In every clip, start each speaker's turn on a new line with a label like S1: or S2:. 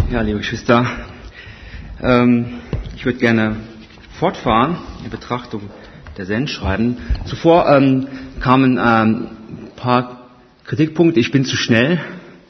S1: Ja, liebe Geschwister, ich würde gerne fortfahren in Betrachtung der Sendschreiben. Zuvor kamen ein paar Kritikpunkte. Ich bin zu schnell.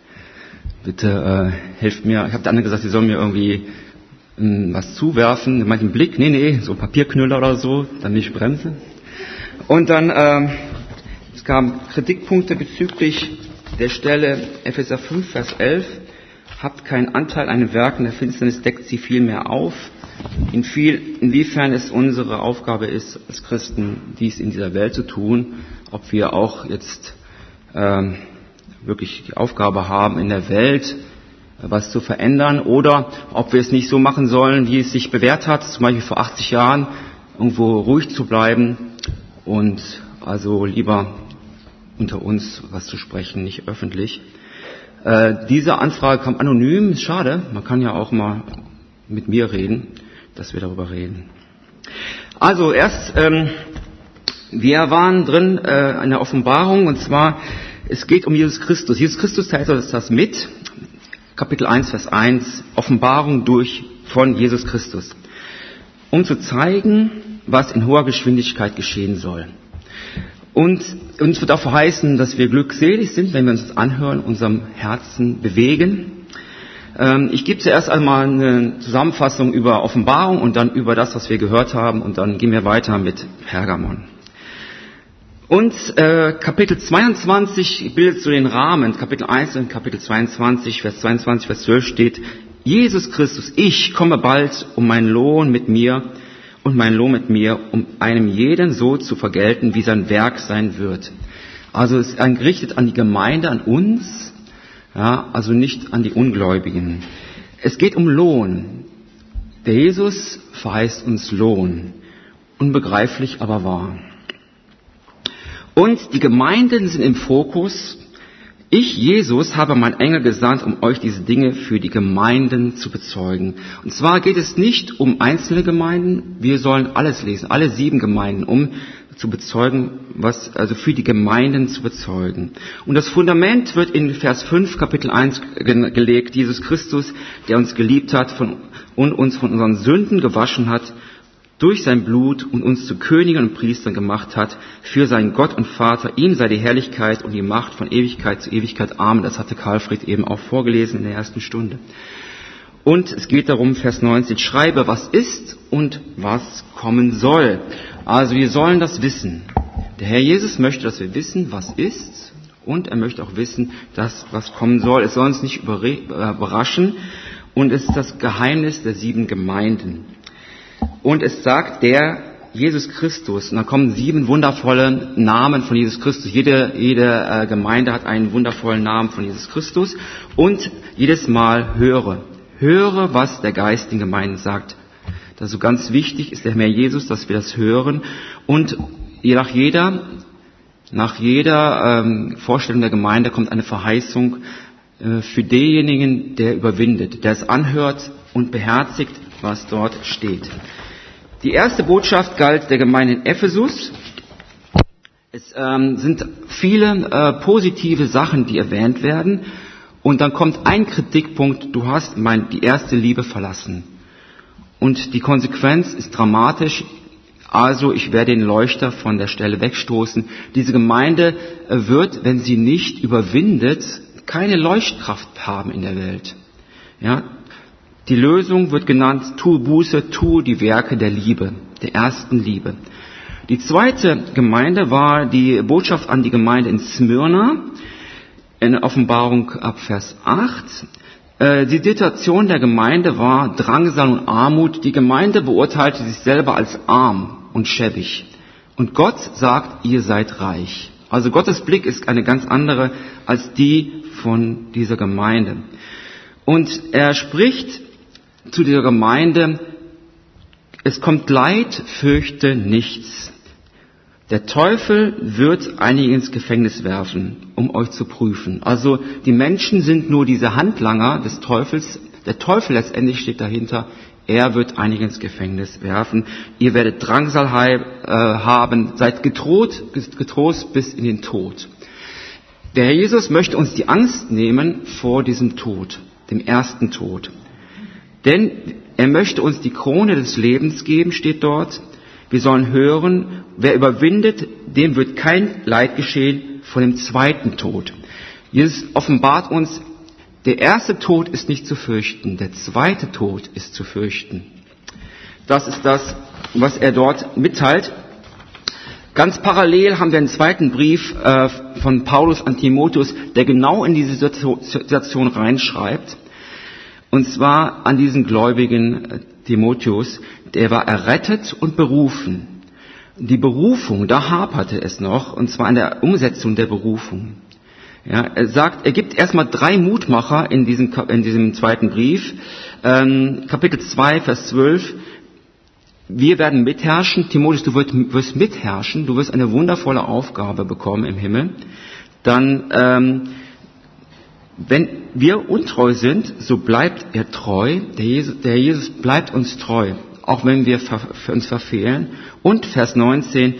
S1: Bitte helft mir. Ich habe den anderen gesagt, sie sollen mir irgendwie was zuwerfen. Meint einen Blick? Nee, so ein Papierknüller oder so, damit ich bremse. Und dann es kamen Kritikpunkte bezüglich der Stelle Epheser 5, Vers 11. Habt keinen Anteil an den Werken der Finsternis, deckt sie vielmehr auf. Inwiefern es unsere Aufgabe ist, als Christen dies in dieser Welt zu tun, ob wir auch jetzt wirklich die Aufgabe haben, in der Welt was zu verändern, oder ob wir es nicht so machen sollen, wie es sich bewährt hat, zum Beispiel vor 80 Jahren, irgendwo ruhig zu bleiben und also lieber unter uns was zu sprechen, nicht öffentlich. Diese Anfrage kam anonym, ist schade, man kann ja auch mal mit mir reden, dass wir darüber reden. Also erst, wir waren drin in der Offenbarung, und zwar, es geht um Jesus Christus. Jesus Christus teilt uns das mit, Kapitel 1, Vers 1, Offenbarung von Jesus Christus, um zu zeigen, was in hoher Geschwindigkeit geschehen soll. Und uns wird auch verheißen, dass wir glückselig sind, wenn wir uns das anhören, unserem Herzen bewegen. Ich gebe zuerst einmal eine Zusammenfassung über Offenbarung und dann über das, was wir gehört haben, und dann gehen wir weiter mit Pergamon. Und Kapitel 22 bildet so den Rahmen. Kapitel 1 und Kapitel 22, Vers 22, Vers 12 steht: Jesus Christus, ich komme bald, um meinen Lohn mit mir, um einem jeden so zu vergelten, wie sein Werk sein wird. Also es ist gerichtet an die Gemeinde, an uns, ja, also nicht an die Ungläubigen. Es geht um Lohn. Der Jesus verheißt uns Lohn. Unbegreiflich, aber wahr. Und die Gemeinden sind im Fokus. Ich, Jesus, habe meinen Engel gesandt, um euch diese Dinge für die Gemeinden zu bezeugen. Und zwar geht es nicht um einzelne Gemeinden. Wir sollen alles lesen, alle 7 Gemeinden, um zu bezeugen, also für die Gemeinden zu bezeugen. Und das Fundament wird in Vers 5, Kapitel 1 gelegt. Jesus Christus, der uns geliebt hat und uns von unseren Sünden gewaschen hat, durch sein Blut und uns zu Königen und Priestern gemacht hat, für seinen Gott und Vater. Ihm sei die Herrlichkeit und die Macht von Ewigkeit zu Ewigkeit. Amen. Das hatte Karlfried eben auch vorgelesen in der ersten Stunde. Und es geht darum, Vers 19, schreibe, was ist und was kommen soll. Also wir sollen das wissen. Der Herr Jesus möchte, dass wir wissen, was ist, und er möchte auch wissen, dass was kommen soll. Es soll uns nicht überraschen, und es ist das Geheimnis der 7 Gemeinden. Und es sagt der Jesus Christus, und da kommen 7 wundervolle Namen von Jesus Christus. Jede Gemeinde hat einen wundervollen Namen von Jesus Christus. Und jedes Mal höre, was der Geist den Gemeinden sagt. Das ist so ganz wichtig, ist der Herr Jesus, dass wir das hören. Und nach jeder Vorstellung der Gemeinde kommt eine Verheißung für denjenigen, der überwindet, der es anhört und beherzigt, was dort steht. Die erste Botschaft galt der Gemeinde in Ephesus. Es sind viele positive Sachen, die erwähnt werden. Und dann kommt ein Kritikpunkt: Du hast die erste Liebe verlassen. Und die Konsequenz ist dramatisch. Also ich werde den Leuchter von der Stelle wegstoßen. Diese Gemeinde wird, wenn sie nicht überwindet, keine Leuchtkraft haben in der Welt. Ja. Die Lösung wird genannt: tue Buße, tue die Werke der Liebe, der ersten Liebe. Die zweite Gemeinde war die Botschaft an die Gemeinde in Smyrna, in Offenbarung ab Vers 8. Die Situation der Gemeinde war Drangsal und Armut. Die Gemeinde beurteilte sich selber als arm und schäbig. Und Gott sagt, ihr seid reich. Also Gottes Blick ist eine ganz andere als die von dieser Gemeinde. Und er spricht zu dieser Gemeinde: Es kommt Leid, fürchte nichts. Der Teufel wird einige ins Gefängnis werfen, um euch zu prüfen. Also die Menschen sind nur diese Handlanger des Teufels. Der Teufel letztendlich steht dahinter. Er wird einige ins Gefängnis werfen. Ihr werdet Drangsal haben. Seid getrost bis in den Tod. Der Herr Jesus möchte uns die Angst nehmen vor diesem Tod, dem ersten Tod. Denn er möchte uns die Krone des Lebens geben, steht dort. Wir sollen hören, wer überwindet, dem wird kein Leid geschehen vor dem zweiten Tod. Jesus offenbart uns, der erste Tod ist nicht zu fürchten, der zweite Tod ist zu fürchten. Das ist das, was er dort mitteilt. Ganz parallel haben wir einen zweiten Brief von Paulus an Timotheus, der genau in diese Situation reinschreibt. Und zwar an diesen gläubigen Timotheus, der war errettet und berufen. Die Berufung, da haperte es noch, und zwar an der Umsetzung der Berufung. Ja, er gibt erstmal 3 Mutmacher in diesem zweiten Brief. Kapitel 2, Vers 12. Wir werden mitherrschen. Timotheus, du wirst mitherrschen. Du wirst eine wundervolle Aufgabe bekommen im Himmel. Dann, wenn wir untreu sind, so bleibt er treu. Der Jesus bleibt uns treu, auch wenn wir uns verfehlen. Und Vers 19,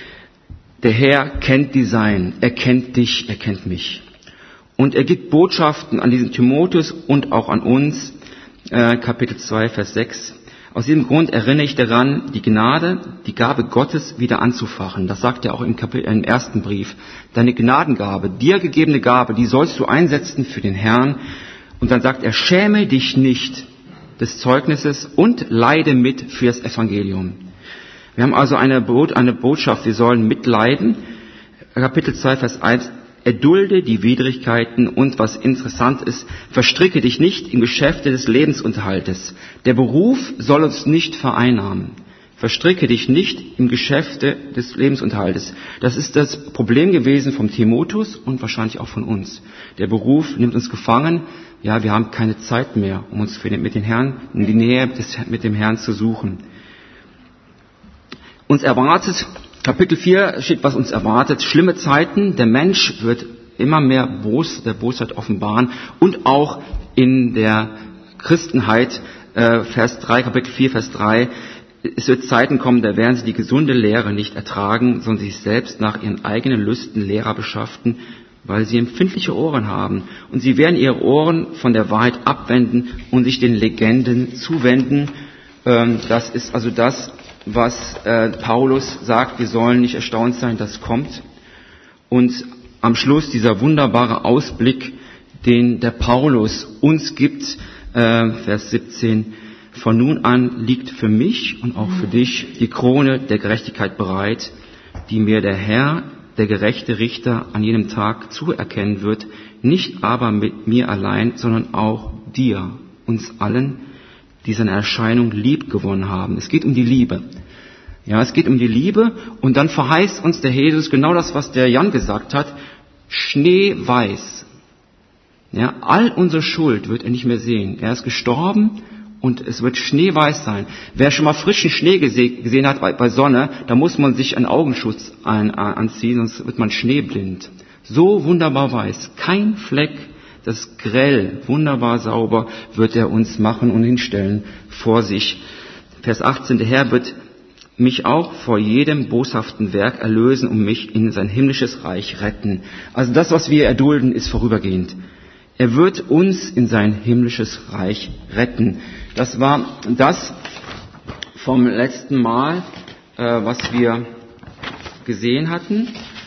S1: der Herr kennt die Seinen, er kennt dich, er kennt mich. Und er gibt Botschaften an diesen Timotheus und auch an uns, Kapitel 2, Vers 6. Aus diesem Grund erinnere ich daran, die Gnade, die Gabe Gottes wieder anzufachen. Das sagt er auch im ersten Brief. Deine Gnadengabe, dir gegebene Gabe, die sollst du einsetzen für den Herrn. Und dann sagt er, schäme dich nicht des Zeugnisses und leide mit für das Evangelium. Wir haben also eine Botschaft, wir sollen mitleiden. Kapitel 2, Vers 1. Erdulde die Widrigkeiten und, was interessant ist, verstricke dich nicht in Geschäfte des Lebensunterhaltes. Der Beruf soll uns nicht vereinnahmen. Verstricke dich nicht im Geschäfte des Lebensunterhaltes. Das ist das Problem gewesen vom Timotheus und wahrscheinlich auch von uns. Der Beruf nimmt uns gefangen. Ja, wir haben keine Zeit mehr, um uns mit dem Herrn, in die Nähe mit dem Herrn zu suchen. Uns erwartet, Kapitel 4 steht, was uns erwartet. Schlimme Zeiten. Der Mensch wird immer mehr der Bosheit offenbaren. Und auch in der Christenheit, Vers 3, Kapitel 4, Vers 3. Es wird Zeiten kommen, da werden sie die gesunde Lehre nicht ertragen, sondern sich selbst nach ihren eigenen Lüsten Lehrer beschaffen, weil sie empfindliche Ohren haben. Und sie werden ihre Ohren von der Wahrheit abwenden und sich den Legenden zuwenden. Das ist also das, was Paulus sagt, wir sollen nicht erstaunt sein, das kommt. Und am Schluss dieser wunderbare Ausblick, den der Paulus uns gibt, Vers 17, von nun an liegt für mich und auch für dich die Krone der Gerechtigkeit bereit, die mir der Herr, der gerechte Richter, an jenem Tag zuerkennen wird, nicht aber mit mir allein, sondern auch dir, uns allen, die seine Erscheinung lieb gewonnen haben. Es geht um die Liebe. Ja, es geht um die Liebe und dann verheißt uns der Jesus genau das, was der Jan gesagt hat, schneeweiß. Ja, all unsere Schuld wird er nicht mehr sehen. Er ist gestorben und es wird schneeweiß sein. Wer schon mal frischen Schnee gesehen hat bei Sonne, da muss man sich einen Augenschutz anziehen, sonst wird man schneeblind. So wunderbar weiß, kein Fleck, das grell, wunderbar sauber wird er uns machen und hinstellen vor sich. Vers 18, der Herr wird mich auch vor jedem boshaften Werk erlösen und mich in sein himmlisches Reich retten. Also das, was wir erdulden, ist vorübergehend. Er wird uns in sein himmlisches Reich retten. Das war das vom letzten Mal, was wir gesehen hatten.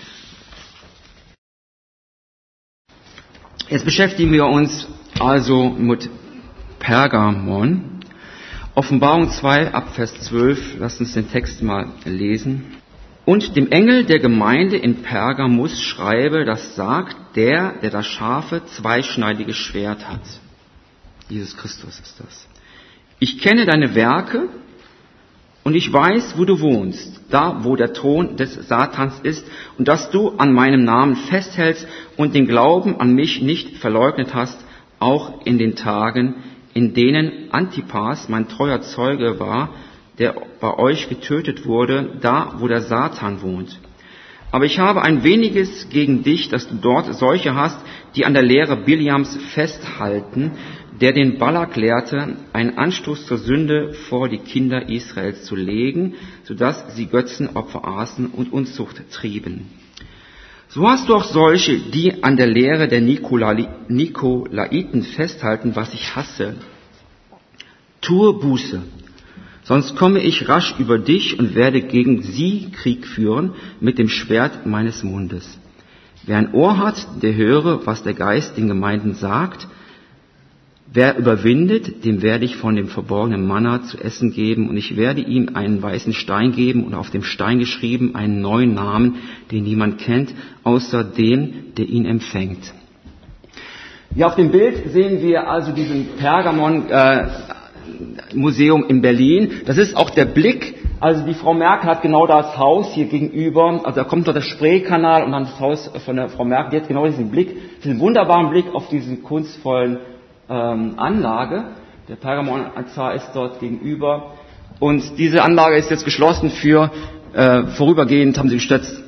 S1: Jetzt beschäftigen wir uns also mit Pergamon. Offenbarung 2 ab Vers 12, lasst uns den Text mal lesen. Und dem Engel der Gemeinde in Pergamus schreibe, das sagt der das scharfe, zweischneidige Schwert hat. Jesus Christus ist das. Ich kenne deine Werke und ich weiß, wo du wohnst, da wo der Thron des Satans ist, und dass du an meinem Namen festhältst und den Glauben an mich nicht verleugnet hast, auch in den Tagen, in denen Antipas, mein treuer Zeuge war, der bei euch getötet wurde, da wo der Satan wohnt. Aber ich habe ein weniges gegen dich, dass du dort solche hast, die an der Lehre Biliams festhalten, der den Balak lehrte, einen Anstoß zur Sünde vor die Kinder Israels zu legen, sodass sie Götzenopfer aßen und Unzucht trieben. So hast du auch solche, die an der Lehre der Nikolaiten festhalten, was ich hasse. tue Buße, sonst komme ich rasch über dich und werde gegen sie Krieg führen mit dem Schwert meines Mundes. Wer ein Ohr hat, der höre, was der Geist den Gemeinden sagt. Wer überwindet, dem werde ich von dem verborgenen Manna zu essen geben, und ich werde ihm einen weißen Stein geben und auf dem Stein geschrieben einen neuen Namen, den niemand kennt, außer dem, der ihn empfängt. Hier auf dem Bild sehen wir also diesen Pergamon-Museum in Berlin. Das ist auch der Blick. Also die Frau Merkel hat genau das Haus hier gegenüber. Also da kommt dort der Spreekanal und dann das Haus von der Frau Merkel. Die hat genau diesen Blick, diesen wunderbaren Blick auf diesen kunstvollen Anlage. Der Pergamon-Altar ist dort gegenüber. Und diese Anlage ist jetzt geschlossen für, vorübergehend haben sie geschätzt,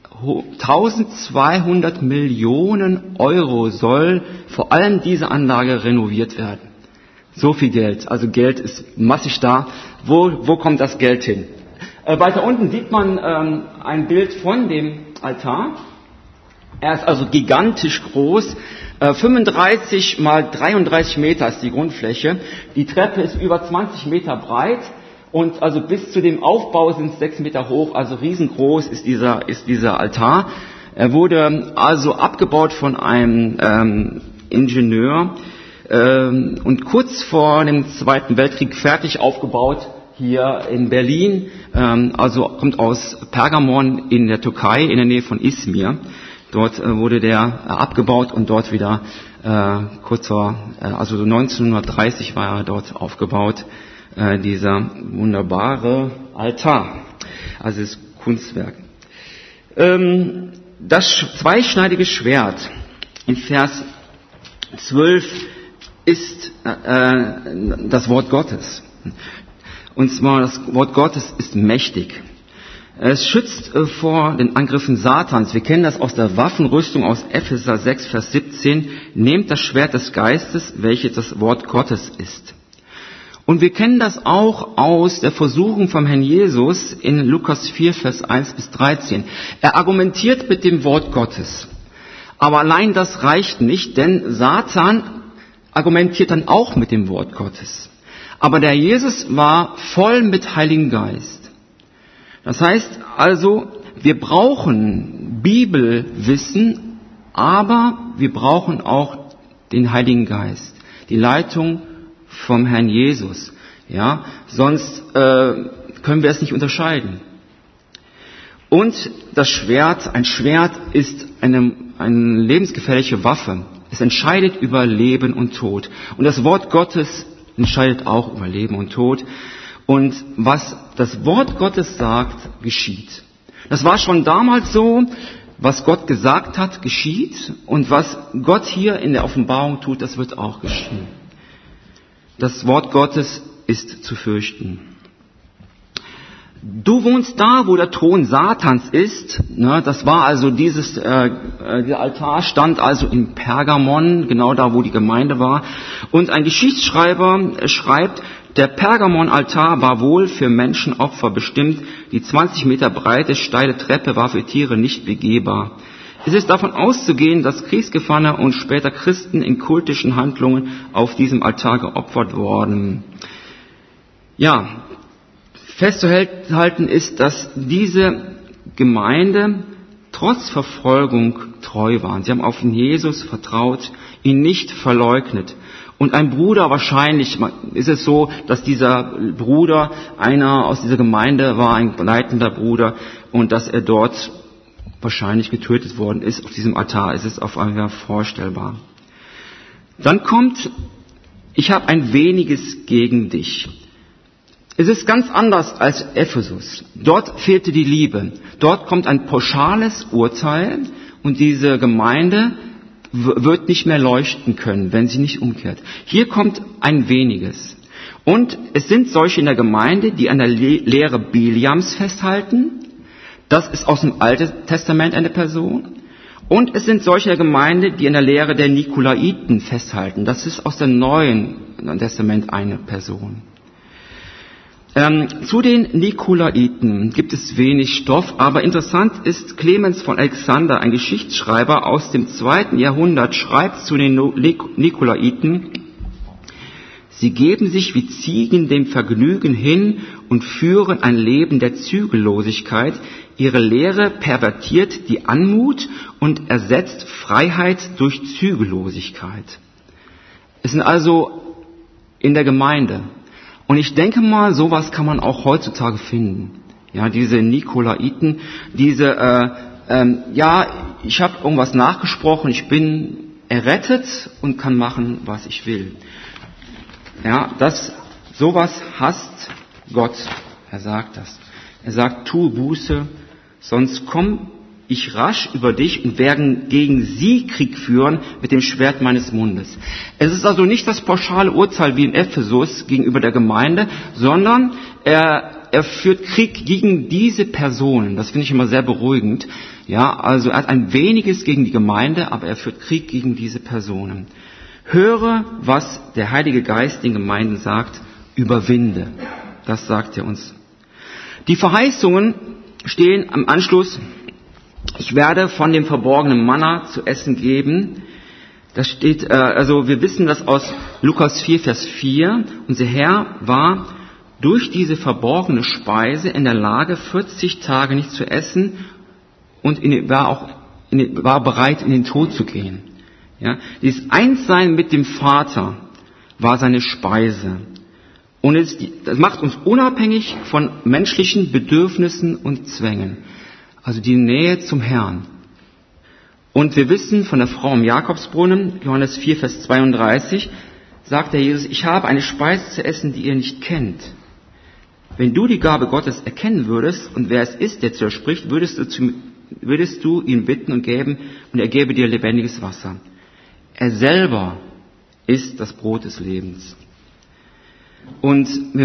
S1: 1200 Millionen Euro soll vor allem diese Anlage renoviert werden. So viel Geld. Also Geld ist massig da. Wo kommt das Geld hin? Weiter unten sieht man ein Bild von dem Altar. Er ist also gigantisch groß. 35 mal 33 Meter ist die Grundfläche. Die Treppe ist über 20 Meter breit. Und also bis zu dem Aufbau sind es 6 Meter hoch, also riesengroß ist dieser Altar. Er wurde also abgebaut von einem Ingenieur und kurz vor dem Zweiten Weltkrieg fertig aufgebaut hier in Berlin. Also kommt aus Pergamon in der Türkei, in der Nähe von Izmir. Dort wurde der abgebaut und dort wieder also 1930 war er dort aufgebaut. Dieser wunderbare Altar, also das Kunstwerk. Das zweischneidige Schwert in Vers 12 ist das Wort Gottes. Und zwar das Wort Gottes ist mächtig. Es schützt vor den Angriffen Satans. Wir kennen das aus der Waffenrüstung aus Epheser 6, Vers 17. Nehmt das Schwert des Geistes, welches das Wort Gottes ist. Und wir kennen das auch aus der Versuchung vom Herrn Jesus in Lukas 4, Vers 1 bis 13. Er argumentiert mit dem Wort Gottes. Aber allein das reicht nicht, denn Satan argumentiert dann auch mit dem Wort Gottes. Aber der Jesus war voll mit Heiligen Geist. Das heißt also, wir brauchen Bibelwissen, aber wir brauchen auch den Heiligen Geist, die Leitung vom Herrn Jesus. Ja, sonst können wir es nicht unterscheiden. Und das Schwert, ein Schwert ist eine lebensgefährliche Waffe. Es entscheidet über Leben und Tod. Und das Wort Gottes entscheidet auch über Leben und Tod. Und was das Wort Gottes sagt, geschieht. Das war schon damals so, was Gott gesagt hat, geschieht. Und was Gott hier in der Offenbarung tut, das wird auch geschehen. Das Wort Gottes ist zu fürchten. Du wohnst da, wo der Thron Satans ist. Das war also dieser Altar stand also in Pergamon, genau da, wo die Gemeinde war. Und ein Geschichtsschreiber schreibt, der Pergamon-Altar war wohl für Menschenopfer bestimmt. Die 20 Meter breite, steile Treppe war für Tiere nicht begehbar. Es ist davon auszugehen, dass Kriegsgefangene und später Christen in kultischen Handlungen auf diesem Altar geopfert wurden. Ja, festzuhalten ist, dass diese Gemeinde trotz Verfolgung treu waren. Sie haben auf Jesus vertraut, ihn nicht verleugnet. Und ein Bruder, wahrscheinlich ist es so, dass dieser Bruder einer aus dieser Gemeinde war, ein leitender Bruder, und dass er dort wahrscheinlich getötet worden ist auf diesem Altar. Es ist auf einmal vorstellbar. Dann kommt, ich habe ein weniges gegen dich. Es ist ganz anders als Ephesus. Dort fehlte die Liebe. Dort kommt ein pauschales Urteil und diese Gemeinde wird nicht mehr leuchten können, wenn sie nicht umkehrt. Hier kommt ein weniges. Und es sind solche in der Gemeinde, die an der Lehre Biliams festhalten. Das ist aus dem Alten Testament eine Person. Und es sind solche in der Gemeinde, die an der Lehre der Nikolaiten festhalten. Das ist aus dem Neuen Testament eine Person. Zu den Nikolaiten gibt es wenig Stoff, aber interessant ist, Clemens von Alexander, ein Geschichtsschreiber aus dem 2. Jahrhundert, schreibt zu den Nikolaiten, Sie geben sich wie Ziegen dem Vergnügen hin und führen ein Leben der Zügellosigkeit. Ihre Lehre pervertiert die Anmut und ersetzt Freiheit durch Zügellosigkeit. Es sind also in der Gemeinde. Und ich denke mal, sowas kann man auch heutzutage finden. Ja, diese Nikolaiten, diese, ich habe irgendwas nachgesprochen, ich bin errettet und kann machen, was ich will. Ja, sowas hasst Gott. Er sagt das. Er sagt, tue Buße, sonst komm ich rasch über dich und werde gegen sie Krieg führen mit dem Schwert meines Mundes. Es ist also nicht das pauschale Urteil wie in Ephesus gegenüber der Gemeinde, sondern er führt Krieg gegen diese Personen. Das finde ich immer sehr beruhigend. Ja, also er hat ein weniges gegen die Gemeinde, aber er führt Krieg gegen diese Personen. Höre, was der Heilige Geist den Gemeinden sagt, überwinde. Das sagt er uns. Die Verheißungen stehen am Anschluss. Ich werde von dem verborgenen Manna zu essen geben. Das steht, wir wissen das aus Lukas 4, Vers 4. Unser Herr war durch diese verborgene Speise in der Lage, 40 Tage nicht zu essen und war bereit, in den Tod zu gehen. Ja, dieses Einssein mit dem Vater war seine Speise. Und das macht uns unabhängig von menschlichen Bedürfnissen und Zwängen. Also die Nähe zum Herrn. Und wir wissen von der Frau am Jakobsbrunnen, Johannes 4, Vers 32, sagt der Jesus, ich habe eine Speise zu essen, die ihr nicht kennt. Wenn du die Gabe Gottes erkennen würdest und wer es ist, der zu dir spricht, würdest du ihn bitten und geben und er gäbe dir lebendiges Wasser. Er selber ist das Brot des Lebens. Und wir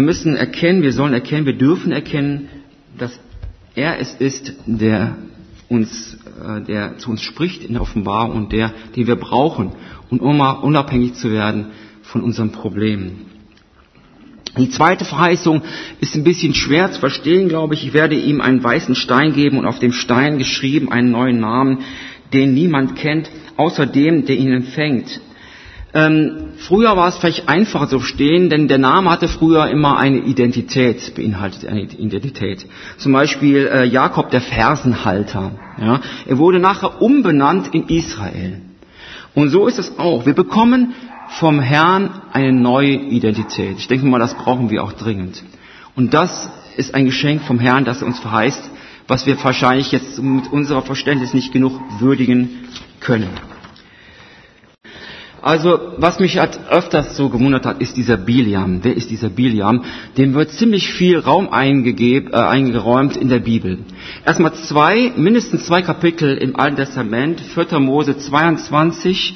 S1: dürfen erkennen, dass er es ist, der zu uns spricht in der Offenbarung und den wir brauchen, um unabhängig zu werden von unseren Problemen. Die zweite Verheißung ist ein bisschen schwer zu verstehen, glaube ich. Ich werde ihm einen weißen Stein geben und auf dem Stein geschrieben einen neuen Namen, den niemand kennt, außer dem, der ihn empfängt. Früher war es vielleicht einfacher zu verstehen, denn der Name hatte früher immer eine Identität, beinhaltet eine Identität. Zum Beispiel Jakob, der Fersenhalter. Ja? Er wurde nachher umbenannt in Israel. Und so ist es auch. Wir bekommen vom Herrn eine neue Identität. Ich denke mal, das brauchen wir auch dringend. Und das ist ein Geschenk vom Herrn, das er uns verheißt, was wir wahrscheinlich jetzt mit unserem Verständnis nicht genug würdigen können. Also, was mich öfters so gewundert hat, ist dieser Biliam. Wer ist dieser Biliam? Dem wird ziemlich viel Raum eingeräumt in der Bibel. Erstmal mindestens zwei Kapitel im Alten Testament, 4. Mose 22,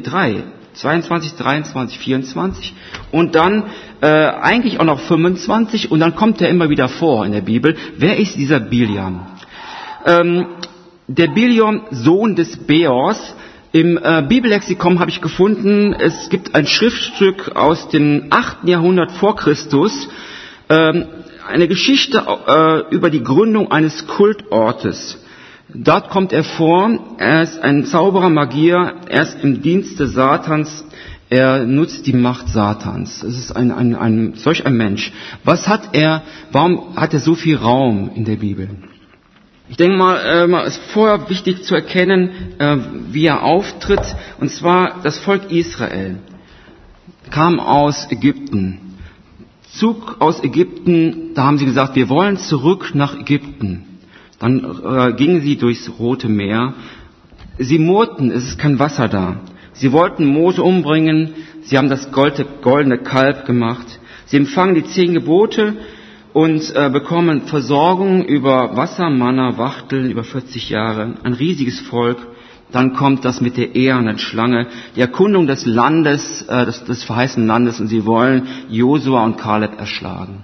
S1: 23, 24 und dann eigentlich auch noch 25 und dann kommt er immer wieder vor in der Bibel. Wer ist dieser Biliam? Der Biliam, Sohn des Beors. Im Bibellexikon habe ich gefunden, es gibt ein Schriftstück aus dem 8. Jahrhundert vor Christus, eine Geschichte über die Gründung eines Kultortes. Dort kommt er vor, er ist ein Zauberer, Magier, er ist im Dienste Satans, er nutzt die Macht Satans. Es ist solch ein Mensch. Warum hat er so viel Raum in der Bibel? Ich denke mal, es ist vorher wichtig zu erkennen, wie er auftritt. Und zwar das Volk Israel kam aus Ägypten. Zug aus Ägypten, da haben sie gesagt, wir wollen zurück nach Ägypten. Dann gingen sie durchs Rote Meer. Sie murrten, es ist kein Wasser da. Sie wollten Mose umbringen. Sie haben das goldene Kalb gemacht. Sie empfangen die 10 Gebote und bekommen Versorgung über Wasser, Manna, Wachteln über 40 Jahre. Ein riesiges Volk. Dann kommt das mit der ehernen Schlange, die Erkundung des Landes, des verheißenen Landes, und sie wollen Josua und Kaleb erschlagen.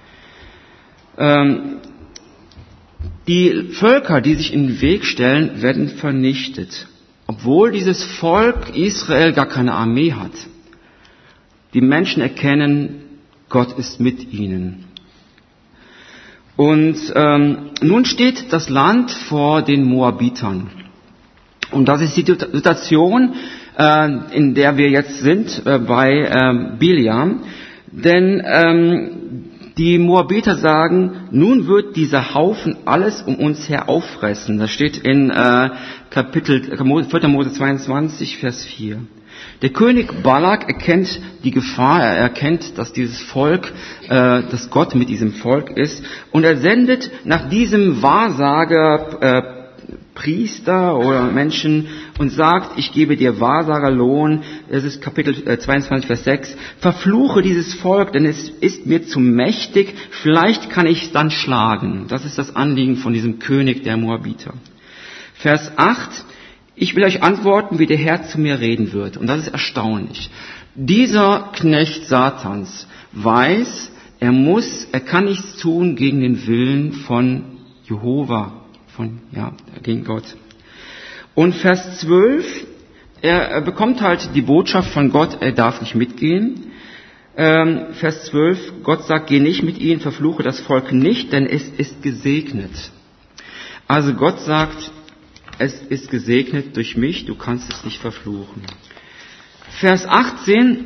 S1: Die Völker, die sich in den Weg stellen, werden vernichtet, obwohl dieses Volk Israel gar keine Armee hat. Die Menschen erkennen, Gott ist mit ihnen. Und nun steht das Land vor den Moabitern. Und das ist die Situation, in der wir jetzt sind bei Biliam. Denn die Moabiter sagen, nun wird dieser Haufen alles um uns her auffressen. Das steht in 4. Mose 22, Vers 4. Der König Balak erkennt die Gefahr, er erkennt, dass dieses Volk, dass Gott mit diesem Volk ist, und er sendet nach diesem Wahrsager Priester oder Menschen und sagt, ich gebe dir Wahrsagerlohn, das ist Kapitel 22, Vers 6, verfluche dieses Volk, denn es ist mir zu mächtig, vielleicht kann ich es dann schlagen. Das ist das Anliegen von diesem König der Moabiter. Vers 8, ich will euch antworten, wie der Herr zu mir reden wird. Und das ist erstaunlich. Dieser Knecht Satans weiß, er kann nichts tun gegen den Willen von Jehova, gegen Gott. Und Vers 12, er bekommt halt die Botschaft von Gott, er darf nicht mitgehen. Vers 12, Gott sagt, geh nicht mit ihnen, verfluche das Volk nicht, denn es ist gesegnet. Also Gott sagt, es ist gesegnet durch mich, du kannst es nicht verfluchen. Vers 18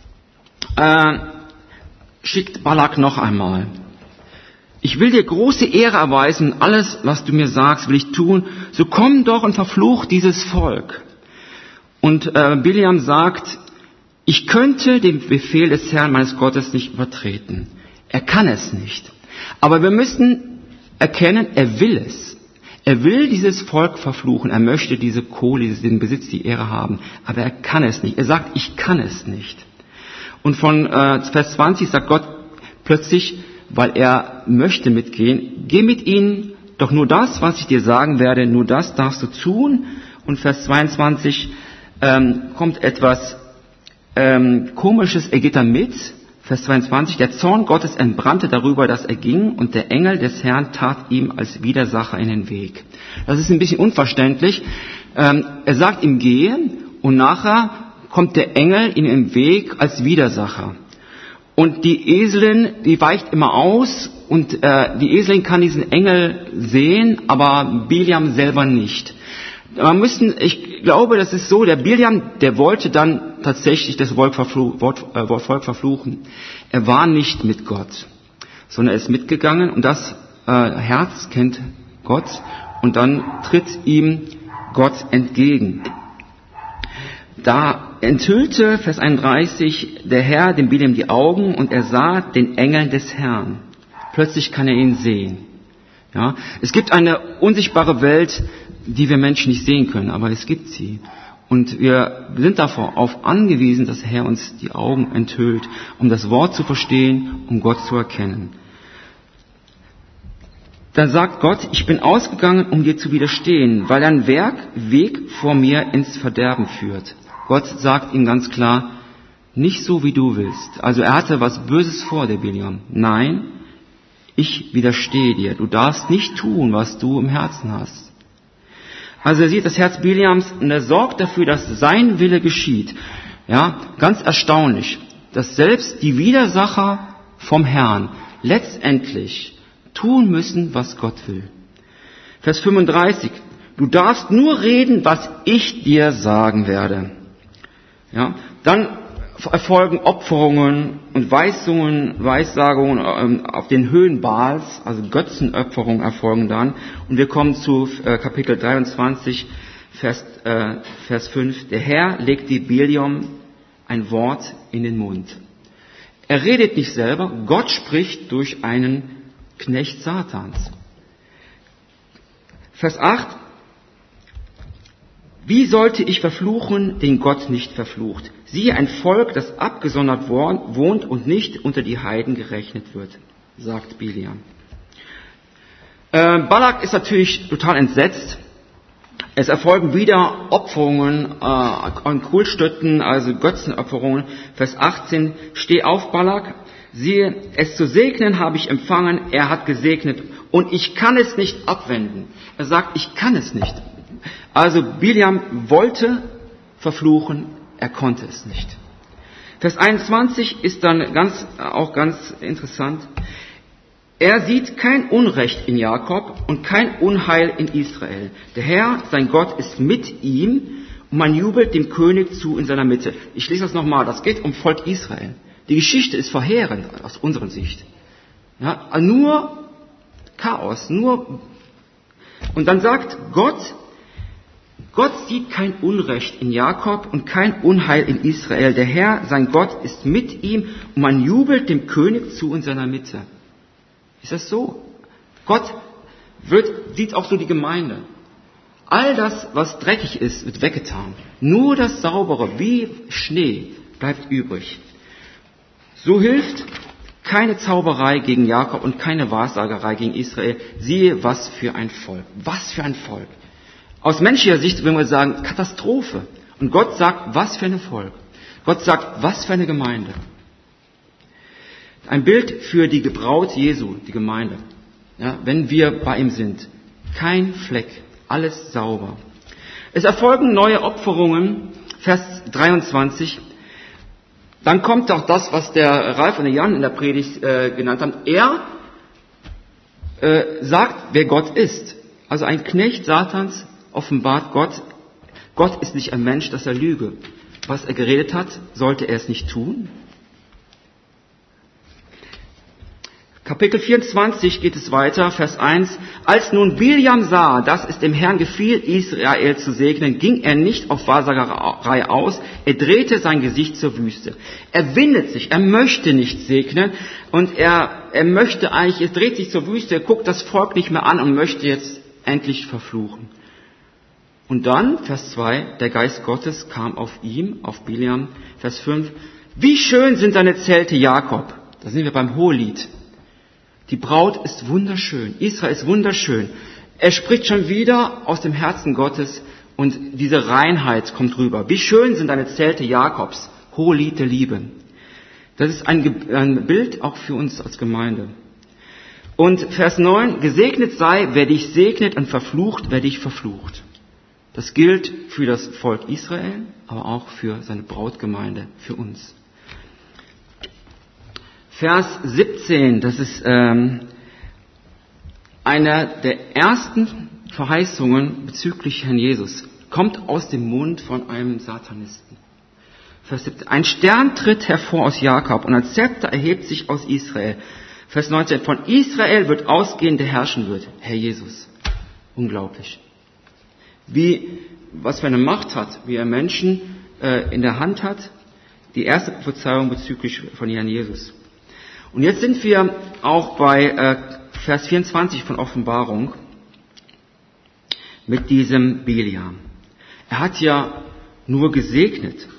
S1: schickt Balak noch einmal. Ich will dir große Ehre erweisen, alles, was du mir sagst, will ich tun, so komm doch und verfluch dieses Volk. Und Bileam sagt, ich könnte den Befehl des Herrn meines Gottes nicht übertreten. Er kann es nicht. Aber wir müssen erkennen, er will es. Er will dieses Volk verfluchen, er möchte diese Kohle, den Besitz, die Ehre haben, aber er kann es nicht. Er sagt, ich kann es nicht. Und von Vers 20 sagt Gott plötzlich, weil er möchte mitgehen, geh mit ihnen, doch nur das, was ich dir sagen werde, nur das darfst du tun. Und Vers 22 kommt etwas Komisches, er geht dann mit. Vers 22, der Zorn Gottes entbrannte darüber, dass er ging, und der Engel des Herrn tat ihm als Widersacher in den Weg. Das ist ein bisschen unverständlich. Er sagt ihm, gehe, und nachher kommt der Engel ihm im Weg als Widersacher. Und die Eselin, die weicht immer aus, und die Eselin kann diesen Engel sehen, aber Bileam selber nicht. Ich glaube, das ist so, der Bileam, der wollte dann tatsächlich das Volk verfluchen. Er war nicht mit Gott, sondern er ist mitgegangen, und das Herz kennt Gott, und dann tritt ihm Gott entgegen. Da enthüllte, Vers 31, der Herr dem Bileam die Augen, und er sah den Engel des Herrn. Plötzlich kann er ihn sehen. Ja, es gibt eine unsichtbare Welt, die wir Menschen nicht sehen können, aber es gibt sie. Und wir sind darauf angewiesen, dass der Herr uns die Augen enthüllt, um das Wort zu verstehen, um Gott zu erkennen. Dann sagt Gott, ich bin ausgegangen, um dir zu widerstehen, weil dein Weg vor mir ins Verderben führt. Gott sagt ihm ganz klar, nicht so wie du willst. Also er hatte was Böses vor, der Bileam. Nein, ich widerstehe dir. Du darfst nicht tun, was du im Herzen hast. Also er sieht das Herz Bileams, und er sorgt dafür, dass sein Wille geschieht. Ja, ganz erstaunlich, dass selbst die Widersacher vom Herrn letztendlich tun müssen, was Gott will. Vers 35, du darfst nur reden, was ich dir sagen werde. Ja, dann erfolgen Opferungen und Weissagungen auf den Höhen Baals, also Götzenopferungen erfolgen dann. Und wir kommen zu Kapitel 23, Vers 5. Der Herr legte Bileam ein Wort in den Mund. Er redet nicht selber, Gott spricht durch einen Knecht Satans. Vers 8. Wie sollte ich verfluchen, den Gott nicht verflucht? Siehe, ein Volk, das abgesondert wohnt und nicht unter die Heiden gerechnet wird, sagt Bileam. Balak ist natürlich total entsetzt. Es erfolgen wieder Opferungen an Kultstätten, also Götzenopferungen. Vers 18, steh auf, Balak, siehe, es zu segnen habe ich empfangen, er hat gesegnet, und ich kann es nicht abwenden. Er sagt, ich kann es nicht. Also Bileam wollte verfluchen, er konnte es nicht. Vers 21 ist dann auch ganz interessant. Er sieht kein Unrecht in Jakob und kein Unheil in Israel. Der Herr, sein Gott, ist mit ihm, und man jubelt dem König zu in seiner Mitte. Ich lese das nochmal, das geht um Volk Israel. Die Geschichte ist verheerend aus unserer Sicht. Ja, nur Chaos, und dann sagt Gott sieht kein Unrecht in Jakob und kein Unheil in Israel. Der Herr, sein Gott, ist mit ihm und man jubelt dem König zu in seiner Mitte. Ist das so? Gott sieht auch so die Gemeinde. All das, was dreckig ist, wird weggetan. Nur das Saubere, wie Schnee, bleibt übrig. So hilft keine Zauberei gegen Jakob und keine Wahrsagerei gegen Israel. Siehe, was für ein Volk. Was für ein Volk. Aus menschlicher Sicht würden wir sagen, Katastrophe. Und Gott sagt, was für ein Volk. Gott sagt, was für eine Gemeinde. Ein Bild für die Braut Jesu, die Gemeinde. Ja, wenn wir bei ihm sind. Kein Fleck. Alles sauber. Es erfolgen neue Opferungen. Vers 23. Dann kommt auch das, was der Ralf und der Jan in der Predigt genannt haben. Er sagt, wer Gott ist. Also ein Knecht Satans offenbart Gott. Gott ist nicht ein Mensch, dass er lüge. Was er geredet hat, sollte er es nicht tun. Kapitel 24 geht es weiter, Vers 1. Als nun Biljam sah, dass es dem Herrn gefiel, Israel zu segnen, ging er nicht auf Wahrsagerei aus, er drehte sein Gesicht zur Wüste. Er windet sich, er möchte nicht segnen und er dreht sich zur Wüste, er guckt das Volk nicht mehr an und möchte jetzt endlich verfluchen. Und dann, Vers 2, der Geist Gottes kam auf ihm, auf Biljam, Vers 5. Wie schön sind deine Zelte, Jakob. Da sind wir beim Hohelied. Die Braut ist wunderschön. Israel ist wunderschön. Er spricht schon wieder aus dem Herzen Gottes und diese Reinheit kommt rüber. Wie schön sind deine Zelte Jakobs. Hohelied der Liebe. Das ist ein Bild auch für uns als Gemeinde. Und Vers 9. Gesegnet sei, wer dich segnet und verflucht, wer dich verflucht. Das gilt für das Volk Israel, aber auch für seine Brautgemeinde, für uns. Vers 17, das ist einer der ersten Verheißungen bezüglich Herrn Jesus. Kommt aus dem Mund von einem Satanisten. Vers 17, ein Stern tritt hervor aus Jakob und ein Zepter erhebt sich aus Israel. Vers 19, von Israel wird ausgehen, der herrschen wird. Herr Jesus. Unglaublich. Was für eine Macht hat, wie er Menschen in der Hand hat. Die erste Prophezeiung bezüglich von Herrn Jesus. Und jetzt sind wir auch bei Vers 24 von Offenbarung mit diesem Biljam. Er hat ja nur gesegnet.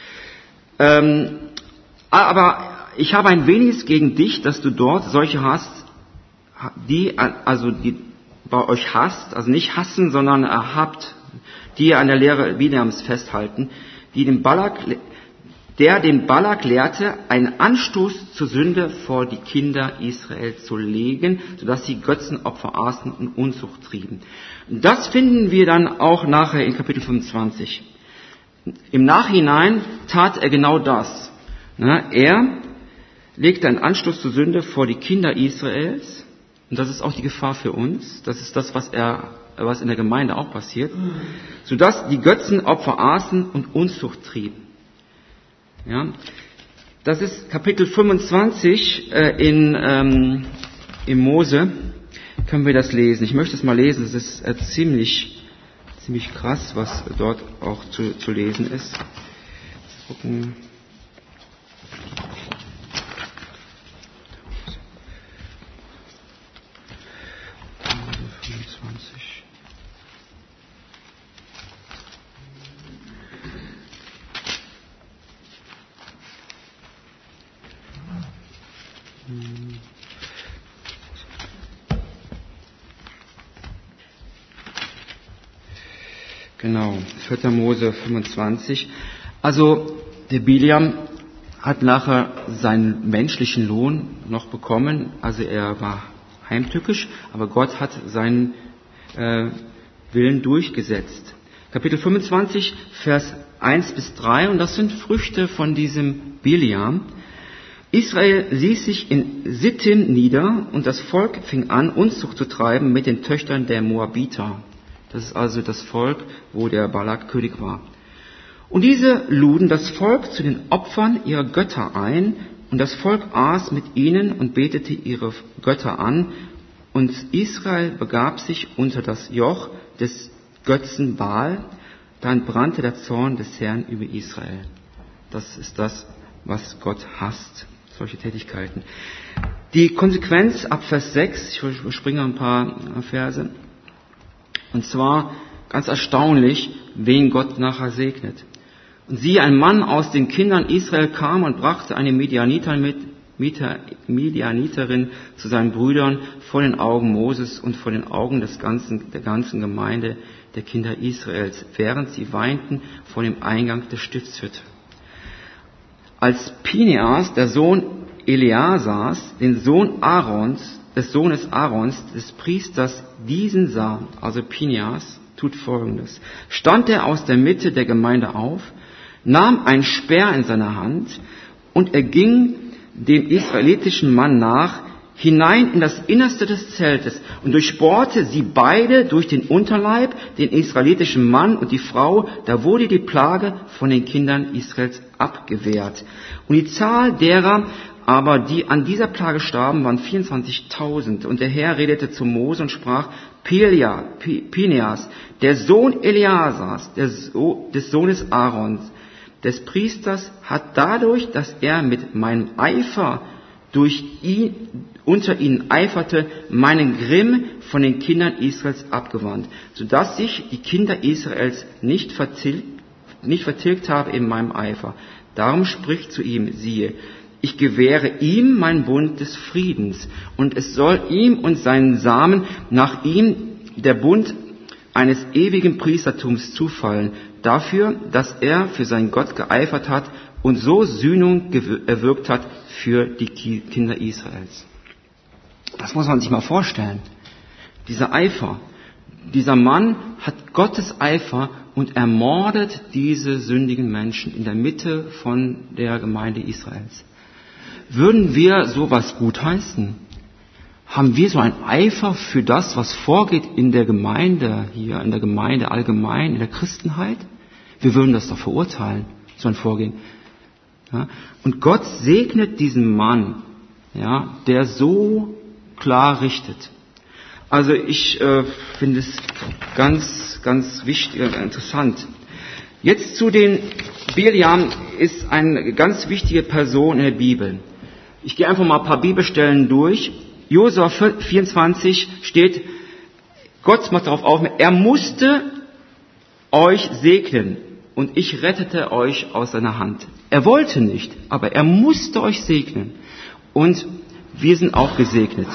S1: Aber ich habe ein weniges gegen dich, dass du dort solche hast, die bei euch hasst, also nicht hassen, sondern habt, die an der Lehre Biljams festhalten, der den Balak lehrte, einen Anstoß zur Sünde vor die Kinder Israel zu legen, sodass sie Götzenopfer aßen und Unzucht trieben. Das finden wir dann auch nachher in Kapitel 25. Im Nachhinein tat er genau das. Er legte einen Anstoß zur Sünde vor die Kinder Israels, und das ist auch die Gefahr für uns, das ist das, was in der Gemeinde auch passiert, sodass die Götzenopfer aßen und Unzucht trieben. Ja, das ist Kapitel 25 im Mose, können wir das lesen. Ich möchte es mal lesen, es ist ziemlich krass, was dort auch zu lesen ist. Gucken. Genau, 4. Mose 25. Also der Biljam hat nachher seinen menschlichen Lohn noch bekommen. Also er war heimtückisch, aber Gott hat seinen Willen durchgesetzt. Kapitel 25, Vers 1 bis 3, und das sind Früchte von diesem Biljam. Israel ließ sich in Sittim nieder und das Volk fing an, Unzucht zu treiben mit den Töchtern der Moabiter. Das ist also das Volk, wo der Balak König war. Und diese luden das Volk zu den Opfern ihrer Götter ein Und das Volk aß mit ihnen und betete ihre Götter an. Und Israel begab sich unter das Joch des Götzen Baal. Da entbrannte der Zorn des Herrn über Israel. Das ist das, was Gott hasst, solche Tätigkeiten. Die Konsequenz ab Vers 6, ich überspringe ein paar Verse. Und zwar ganz erstaunlich, wen Gott nachher segnet. Und siehe, ein Mann aus den Kindern Israel kam und brachte eine Midianiterin zu seinen Brüdern vor den Augen Moses und vor den Augen der ganzen Gemeinde der Kinder Israels, während sie weinten vor dem Eingang der Stiftshütte. Als Pineas, der Sohn Eleasars, den Sohn Aarons, des Sohnes Aarons, des Priesters, diesen sah, also Pineas, tut Folgendes. Stand er aus der Mitte der Gemeinde auf, nahm ein Speer in seiner Hand und er ging dem israelitischen Mann nach, hinein in das Innerste des Zeltes und durchbohrte sie beide durch den Unterleib, den israelitischen Mann und die Frau. Da wurde die Plage von den Kindern Israels abgewehrt. Und die Zahl derer aber, die an dieser Plage starben, waren 24.000. Und der Herr redete zu Mose und sprach, Pineas, der Sohn Eleasars, des Sohnes Aarons, des Priesters, hat dadurch, dass er mit meinem Eifer unter ihnen eiferte, meinen Grimm von den Kindern Israels abgewandt, sodass ich die Kinder Israels nicht vertilgt habe in meinem Eifer. Darum spricht zu ihm, siehe, ich gewähre ihm meinen Bund des Friedens, und es soll ihm und seinen Samen nach ihm der Bund eines ewigen Priestertums zufallen, dafür, dass er für seinen Gott geeifert hat und so Sühnung erwirkt hat für die Kinder Israels. Das muss man sich mal vorstellen. Dieser Eifer, dieser Mann hat Gottes Eifer und ermordet diese sündigen Menschen in der Mitte von der Gemeinde Israels. Würden wir sowas gutheißen? Haben wir so einen Eifer für das, was vorgeht in der Gemeinde hier, in der Gemeinde allgemein, in der Christenheit? Wir würden das doch verurteilen, so ein Vorgehen. Ja? Und Gott segnet diesen Mann, ja, der so klar richtet. Also ich finde es ganz, ganz wichtig und interessant. Jetzt zu den Bileam ist eine ganz wichtige Person in der Bibel. Ich gehe einfach mal ein paar Bibelstellen durch. Josua 24 steht, Gott macht darauf aufmerksam, er musste euch segnen und ich rettete euch aus seiner Hand. Er wollte nicht, aber er musste euch segnen. Und wir sind auch gesegnet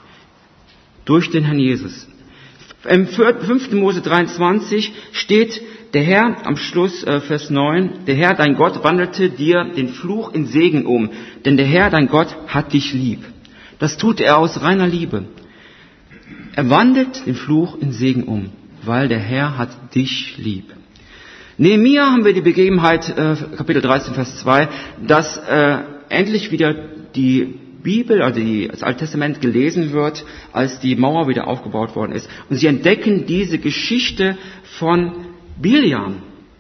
S1: durch den Herrn Jesus. Im 5. Mose 23 steht der Herr, am Schluss Vers 9, der Herr, dein Gott, wandelte dir den Fluch in Segen um, denn der Herr, dein Gott, hat dich lieb. Das tut er aus reiner Liebe. Er wandelt den Fluch in Segen um, weil der Herr hat dich lieb. Nehemia haben wir die Begebenheit, Kapitel 13, Vers 2, dass endlich wieder die Bibel, also das Alte Testament gelesen wird, als die Mauer wieder aufgebaut worden ist. Und sie entdecken diese Geschichte von Bileam.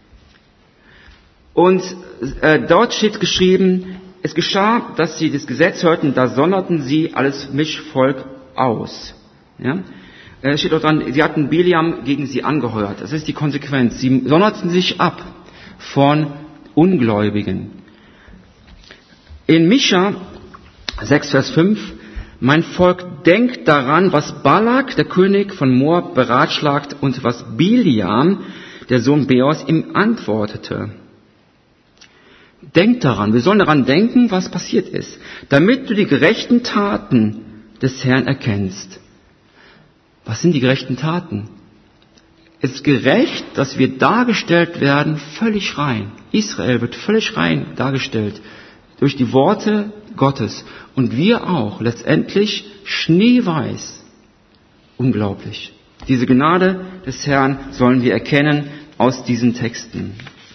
S1: Und dort steht geschrieben, es geschah, dass sie das Gesetz hörten, da sonderten sie alles Mischvolk aus. Ja? Steht dort dran, sie hatten Bileam gegen sie angeheuert. Das ist die Konsequenz. Sie sonderten sich ab von Ungläubigen. In Micha 6, Vers 5, mein Volk denkt daran, was Balak, der König von Moab, beratschlagt und was Bileam, der Sohn Beors, ihm antwortete. Denkt daran, wir sollen daran denken, was passiert ist, damit du die gerechten Taten des Herrn erkennst. Was sind die gerechten Taten? Es ist gerecht, dass wir dargestellt werden, völlig rein. Israel wird völlig rein dargestellt durch die Worte Gottes. Und wir auch, letztendlich schneeweiß. Unglaublich. Diese Gnade des Herrn sollen wir erkennen aus diesen Texten.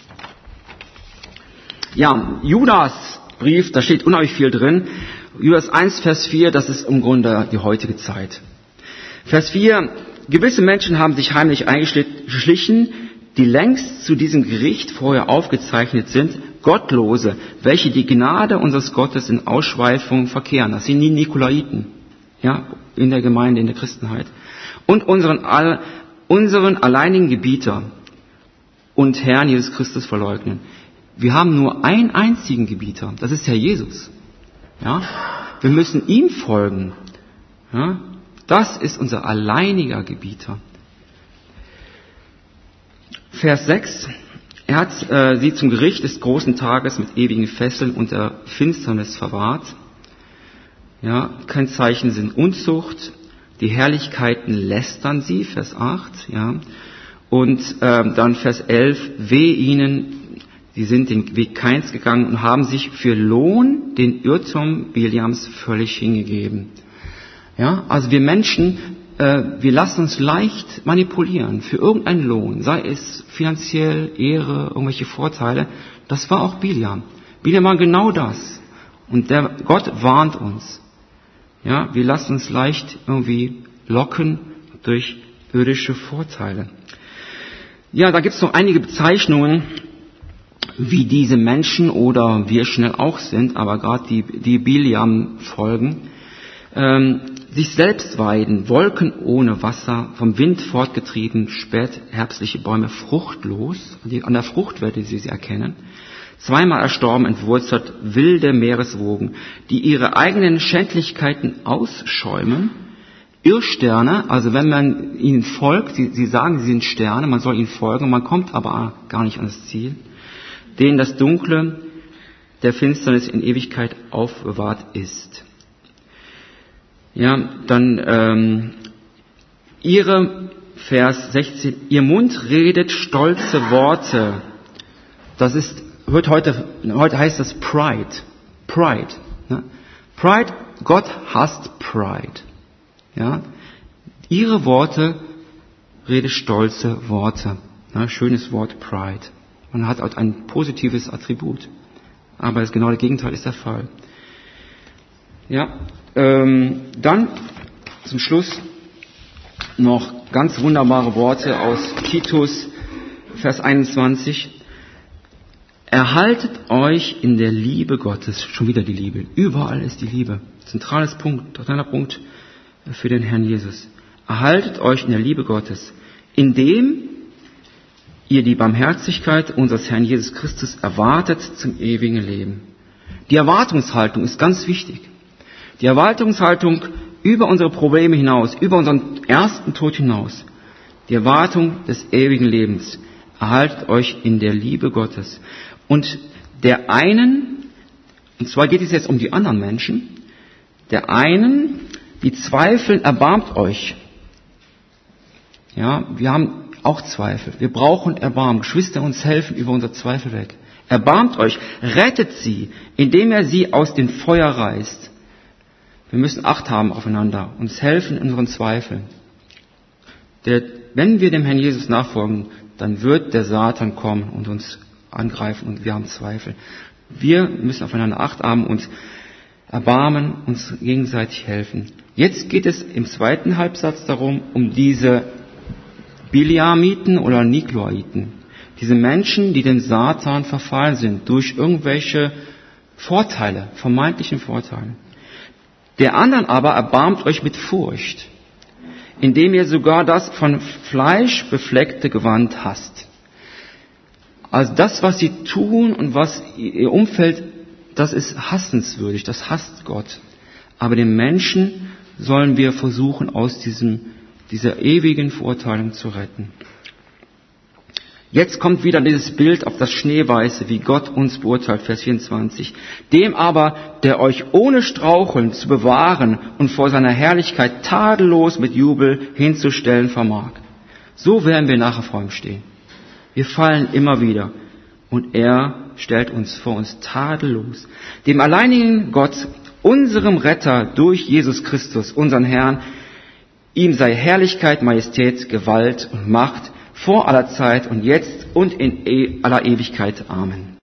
S1: Ja, Judas Brief, da steht unheimlich viel drin. Judas 1, Vers 4, das ist im Grunde die heutige Zeit. Vers 4, gewisse Menschen haben sich heimlich eingeschlichen, die längst zu diesem Gericht vorher aufgezeichnet sind, Gottlose, welche die Gnade unseres Gottes in Ausschweifung verkehren. Das sind die Nikolaiten, ja, in der Gemeinde, in der Christenheit. Und unseren alleinigen Gebieter und Herrn Jesus Christus verleugnen. Wir haben nur einen einzigen Gebieter, das ist Herr Jesus. Ja? Wir müssen ihm folgen. Ja? Das ist unser alleiniger Gebieter. Vers 6. Er hat sie zum Gericht des großen Tages mit ewigen Fesseln und der Finsternis verwahrt. Ja, kein Zeichen sind Unzucht. Die Herrlichkeiten lästern sie, Vers 8. Ja. Und dann Vers 11. Weh ihnen, sie sind den Weg Kains gegangen und haben sich für Lohn den Irrtum Biliams völlig hingegeben. Ja, also wir Menschen, wir lassen uns leicht manipulieren für irgendeinen Lohn, sei es finanziell, Ehre, irgendwelche Vorteile. Das war auch Biliam. Biliam war genau das. Und Gott warnt uns. Ja, wir lassen uns leicht irgendwie locken durch irdische Vorteile. Ja, da gibt es noch einige Bezeichnungen, wie diese Menschen oder wir schnell auch sind, aber gerade die Biliam folgen. Sich selbst weiden, Wolken ohne Wasser, vom Wind fortgetrieben, spätherbstliche Bäume fruchtlos, an der Frucht werdet ihr sie erkennen, zweimal erstorben, entwurzelt, wilde Meereswogen, die ihre eigenen Schändlichkeiten ausschäumen, Irrsterne, also wenn man ihnen folgt, sie sagen, sie sind Sterne, man soll ihnen folgen, man kommt aber gar nicht an das Ziel, denen das Dunkle der Finsternis in Ewigkeit aufbewahrt ist. Ja, dann Vers 16, ihr Mund redet stolze Worte. Das ist, heute heißt das Pride. Pride. Ne? Pride, Gott hasst Pride. Ja? Ihre Worte redet stolze Worte. Ne? Schönes Wort Pride. Man hat halt ein positives Attribut. Aber das genau das Gegenteil ist der Fall. Ja, dann zum Schluss noch ganz wunderbare Worte aus Titus, Vers 21. Erhaltet euch in der Liebe Gottes. Schon wieder die Liebe. Überall ist die Liebe. Zentraler Punkt für den Herrn Jesus. Erhaltet euch in der Liebe Gottes, indem ihr die Barmherzigkeit unseres Herrn Jesus Christus erwartet zum ewigen Leben. Die Erwartungshaltung ist ganz wichtig. Die Erwartungshaltung über unsere Probleme hinaus, über unseren ersten Tod hinaus. Die Erwartung des ewigen Lebens. Erhaltet euch in der Liebe Gottes. Und der einen, und zwar geht es jetzt um die anderen Menschen, der einen, die zweifeln, erbarmt euch. Ja, wir haben auch Zweifel. Wir brauchen Erbarmen. Geschwister, uns helfen über unsere Zweifel weg. Erbarmt euch, rettet sie, indem er sie aus dem Feuer reißt. Wir müssen Acht haben aufeinander, uns helfen in unseren Zweifeln. Wenn wir dem Herrn Jesus nachfolgen, dann wird der Satan kommen und uns angreifen und wir haben Zweifel. Wir müssen aufeinander Acht haben, uns erbarmen, uns gegenseitig helfen. Jetzt geht es im zweiten Halbsatz darum, um diese Biliamiten oder Nikolaiten. Diese Menschen, die dem Satan verfallen sind durch irgendwelche Vorteile, vermeintlichen Vorteile. Der anderen aber erbarmt euch mit Furcht, indem ihr sogar das von Fleisch befleckte Gewand hasst. Also das, was sie tun und was ihr Umfeld, das ist hassenswürdig, das hasst Gott. Aber den Menschen sollen wir versuchen, aus dieser ewigen Verurteilung zu retten. Jetzt kommt wieder dieses Bild auf das Schneeweiße, wie Gott uns beurteilt, Vers 24. Dem aber, der euch ohne Straucheln zu bewahren und vor seiner Herrlichkeit tadellos mit Jubel hinzustellen vermag. So werden wir nachher vor ihm stehen. Wir fallen immer wieder und er stellt uns vor uns tadellos. Dem alleinigen Gott, unserem Retter durch Jesus Christus, unseren Herrn, ihm sei Herrlichkeit, Majestät, Gewalt und Macht vor aller Zeit und jetzt und in aller Ewigkeit. Amen.